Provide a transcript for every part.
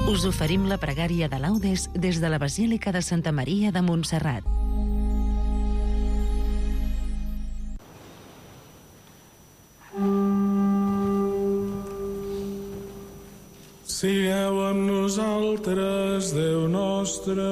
Us oferim la pregària de laudes des de la Basílica de Santa Maria de Montserrat. Sigueu amb nosaltres, Déu nostre.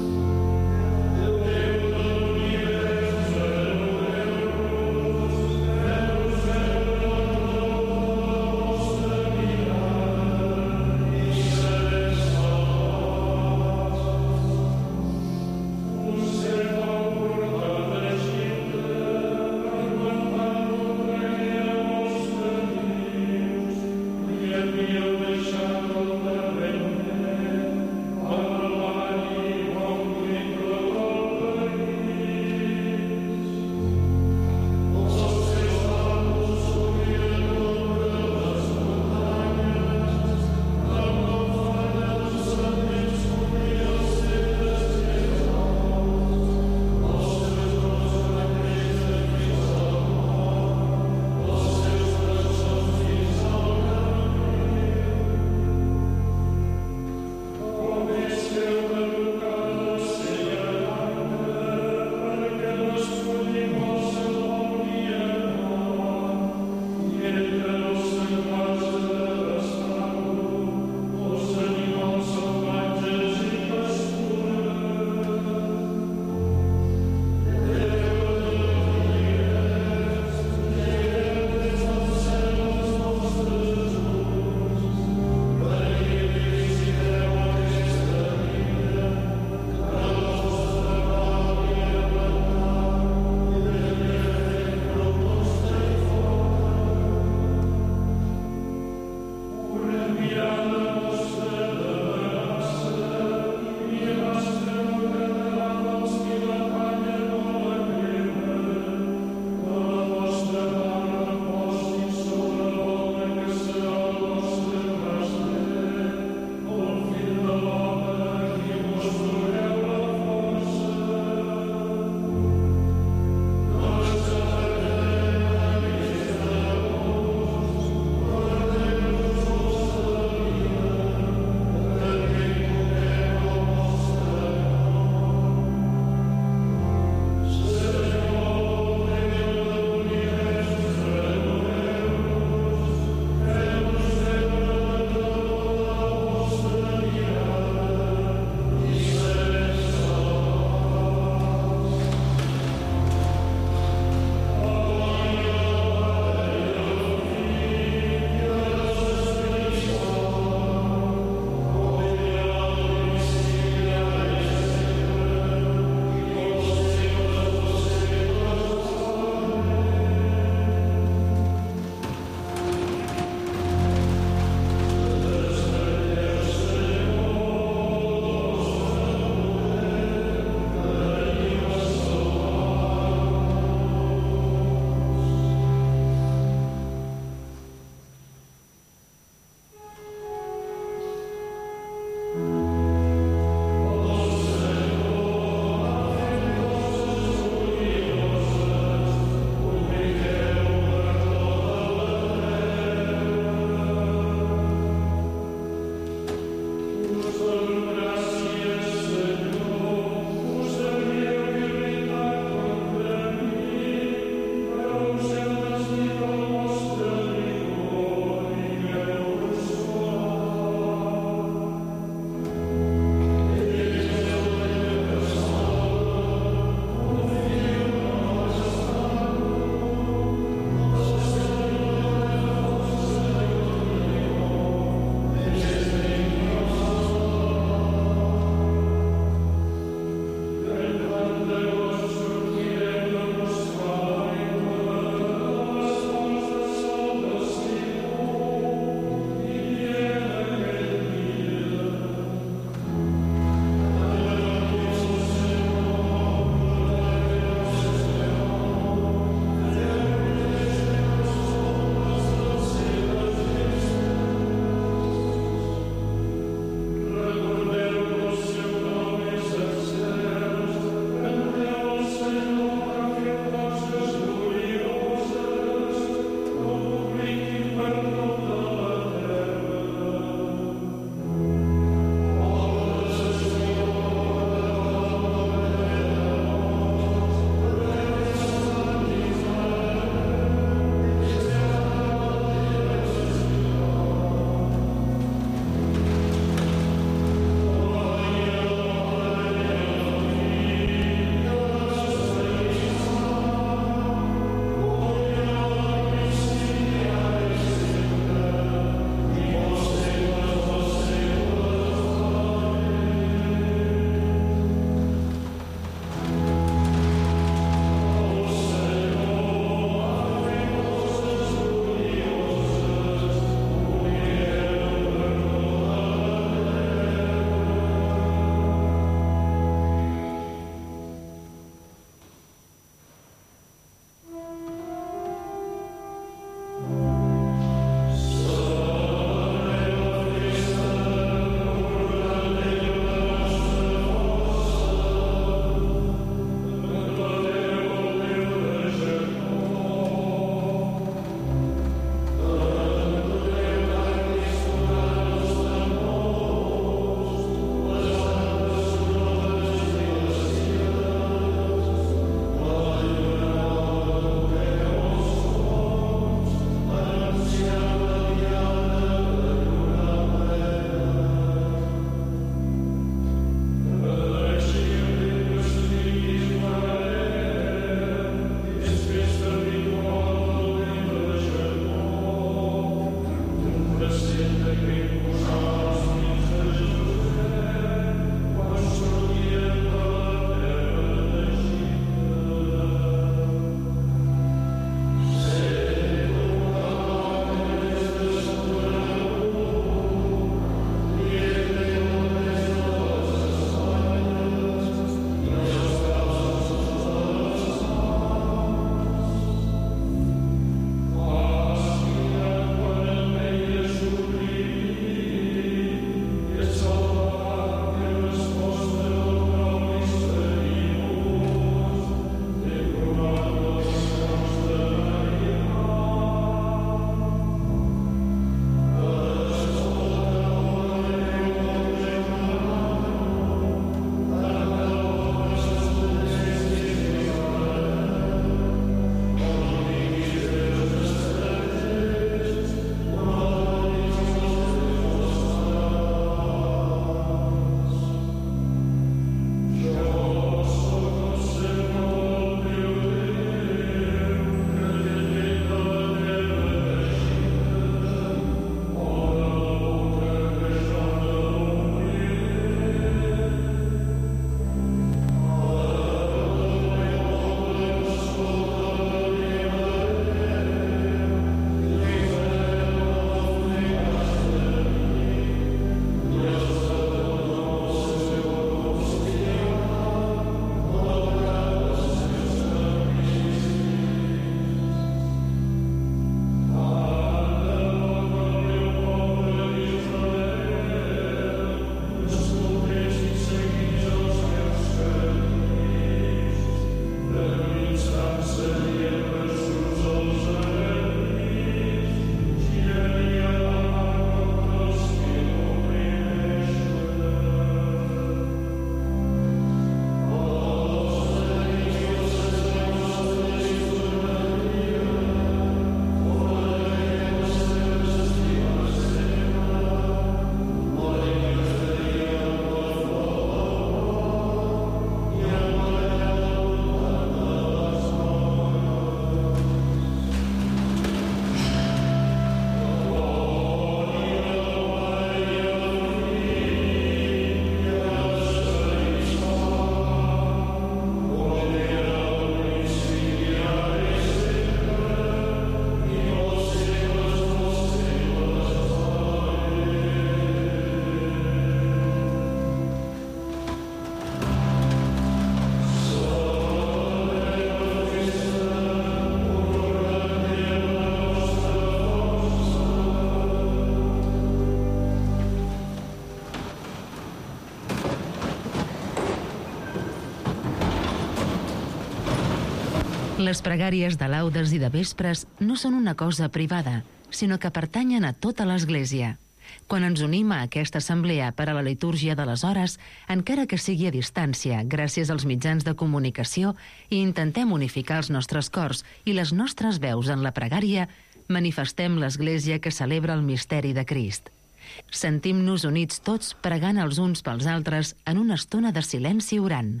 Les pregàries de laudes i de vespres no són una cosa privada, sinó que pertanyen a tota l'Església. Quan ens unim a aquesta assemblea per a la litúrgia de les hores, encara que sigui a distància, gràcies als mitjans de comunicació, i intentem unificar els nostres cors i les nostres veus en la pregària, manifestem l'Església que celebra el misteri de Crist. Sentim-nos units tots pregant els uns pels altres en una estona de silenci orant.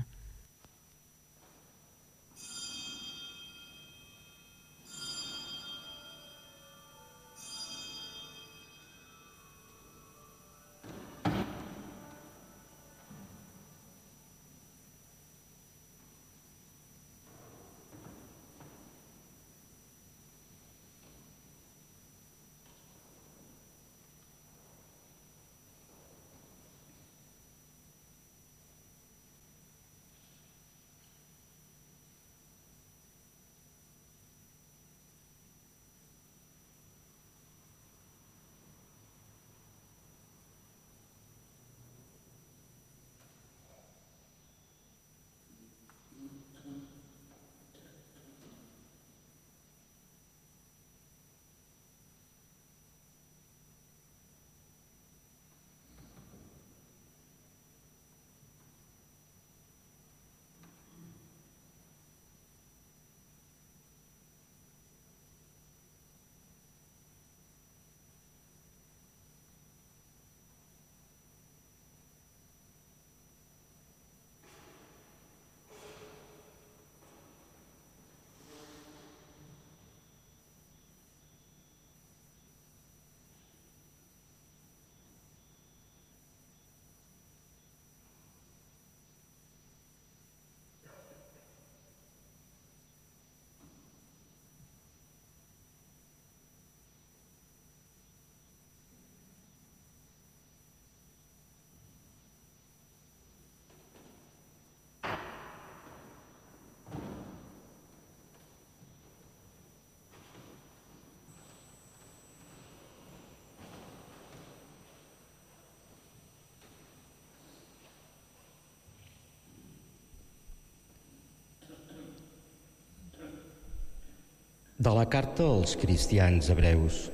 De la carta als cristians hebreus.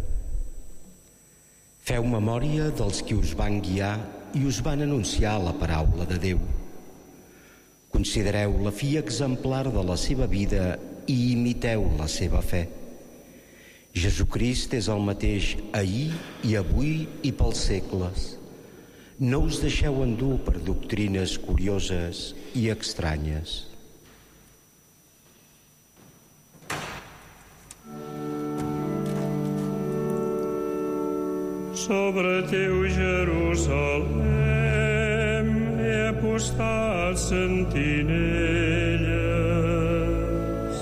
Feu memòria dels qui us van guiar i us van anunciar la paraula de Déu. Considereu la fi exemplar de la seva vida i imiteu la seva fe. Jesucrist és el mateix ahir i avui i pels segles. No us deixeu endur per doctrines curioses i estranyes. Sobre teu Jerusalem he postat sentinelles.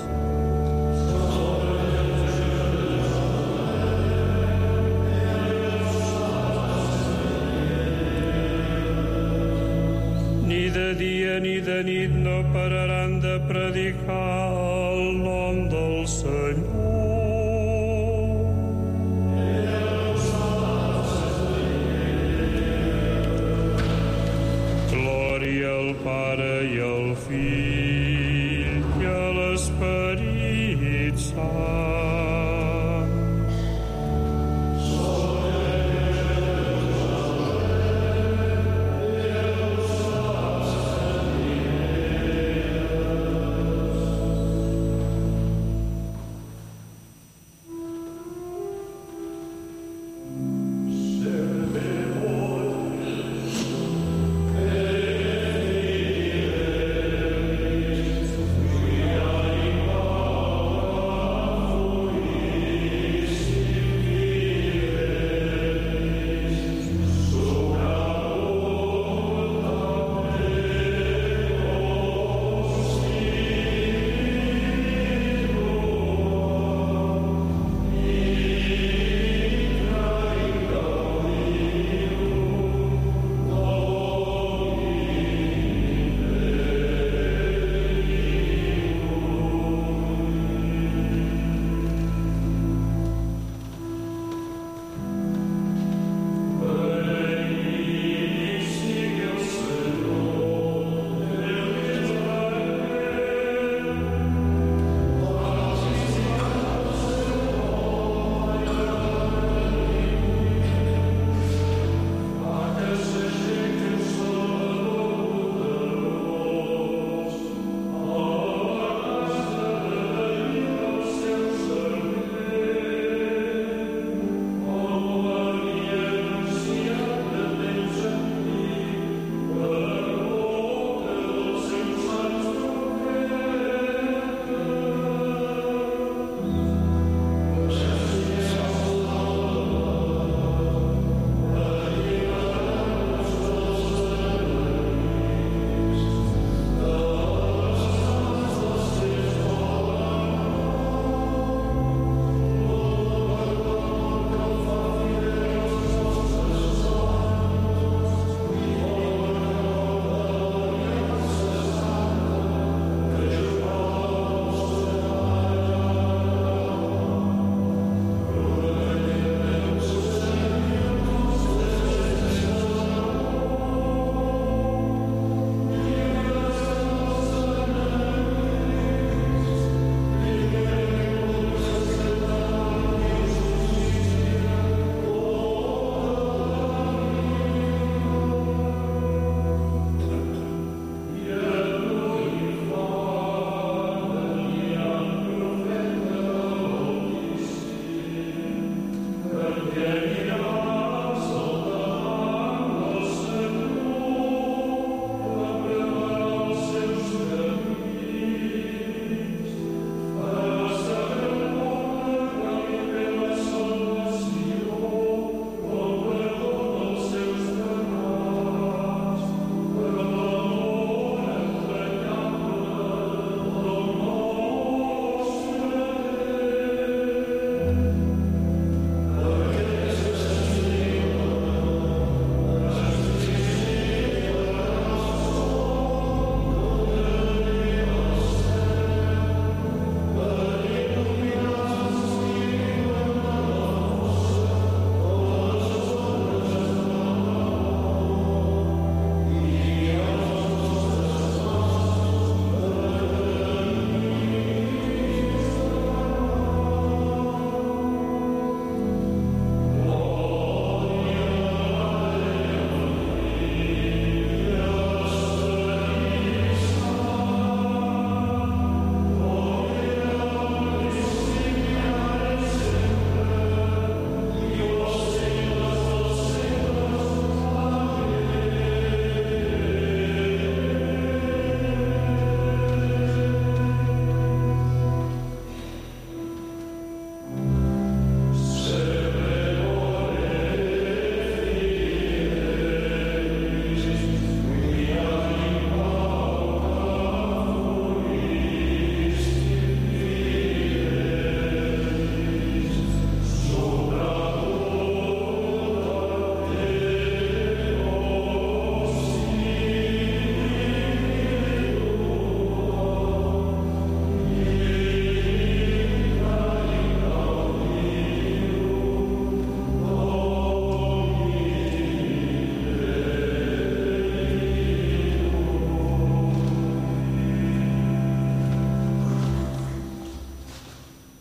Ni de dia ni de nit no pararan de predicar el nom del Senyor. Al Pare i al Fill i a l'Esperit Sant.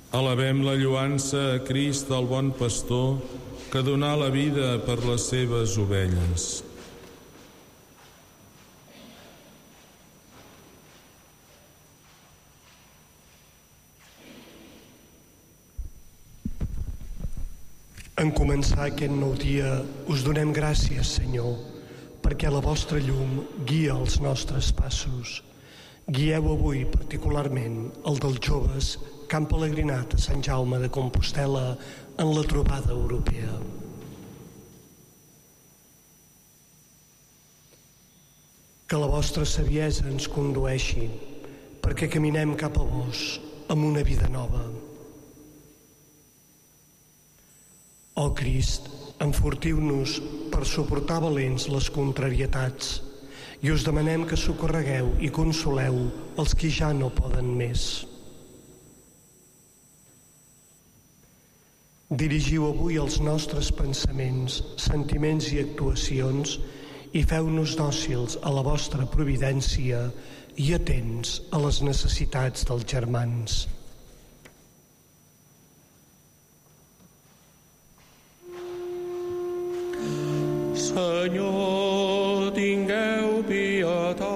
Alabem la lloança a Crist, el bon pastor, que donà la vida per les seves ovelles. En començar aquest nou dia us donem gràcies, Senyor, perquè la vostra llum guia els nostres passos. Guieu avui particularment el dels joves que han pelegrinat a Sant Jaume de Compostel·la en la trobada europea. Que la vostra saviesa ens condueixi perquè caminem cap a vos amb una vida nova. Ó Crist, enfortiu-nos per suportar valents les contrarietats i us demanem que socorregueu i consoleu els qui ja no poden més. Dirigiu avui els nostres pensaments, sentiments i actuacions i feu-nos dòcils a la vostra providència i atents a les necessitats dels germans. Senyor, tingueu pietat.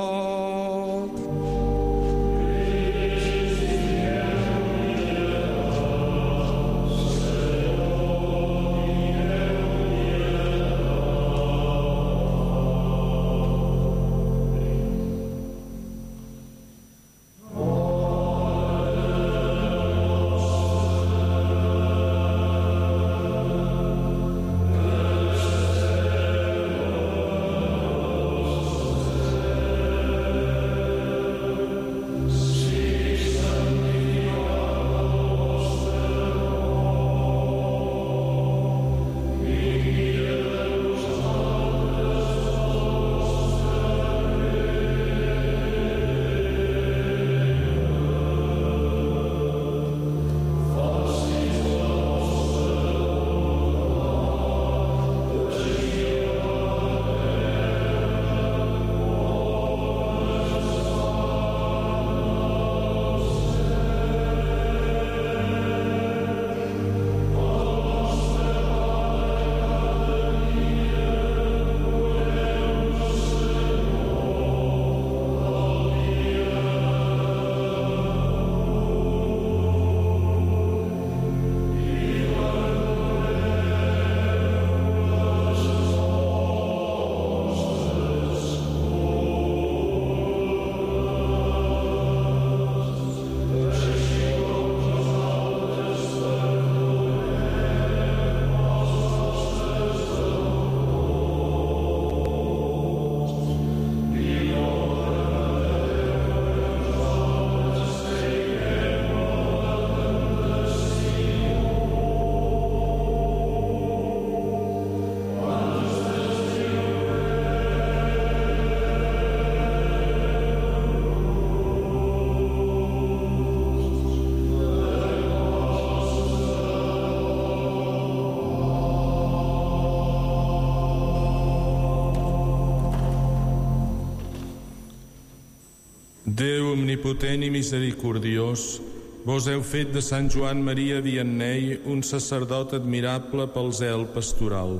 Déu omnipotent i misericordiós, vos heu fet de Sant Joan Maria Vianney un sacerdot admirable pel zel pastoral.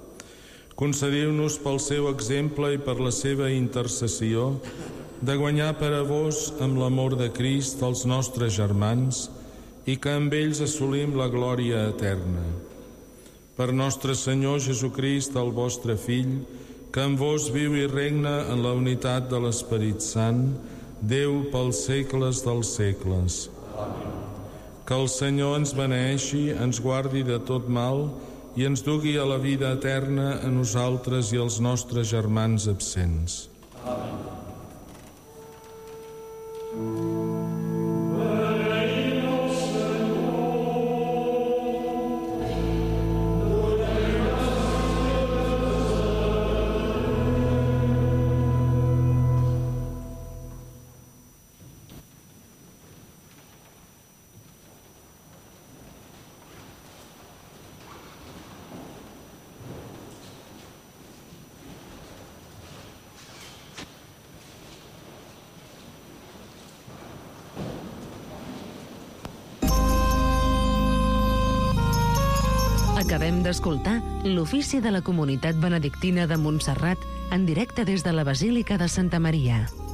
Concediu-nos pel seu exemple i per la seva intercessió de guanyar per a vos amb l'amor de Crist els nostres germans i que amb ells assolim la glòria eterna. Per nostre Senyor Jesucrist, el vostre Fill, que amb vos viu i regna en la unitat de l'Esperit Sant, Déu pels segles dels segles. Amén. Que el Senyor ens beneeixi, ens guardi de tot mal i ens dugui a la vida eterna a nosaltres i als nostres germans absents. Amén. Acabem d'escoltar l'ofici de la Comunitat Benedictina de Montserrat en directe des de la Basílica de Santa Maria.